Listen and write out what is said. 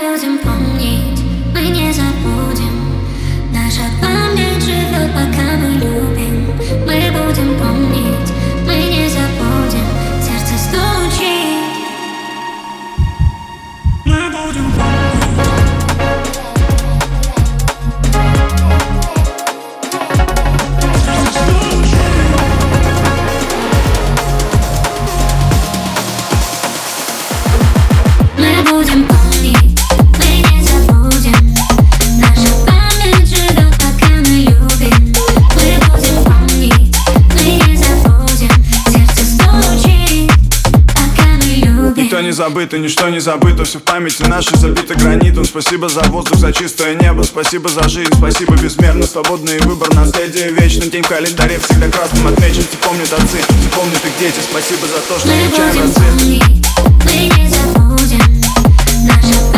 будем помнить, мы не забудем. Наша память живет, пока мы любим. Мы будем помнить, мы не забудем. Сердце стучит. Мы будем Будем помнить, мы не забудем. Наша память живет, пока мы любим. Мы будем помнить, мы не забудем. Сердце стучит, пока мы любим. Никто не забыт и ничто не забыто. Все в памяти нашей забито гранитом. Спасибо за воздух, за чистое небо. Спасибо за жизнь, спасибо безмерно. Свободный выбор, наследие вечный. День в календаре всегда красным отмечен. Все помнят отцы, все помнят их дети. Спасибо за то, что мы встречаем будем рассвет. помнить, мы не забудем. Наша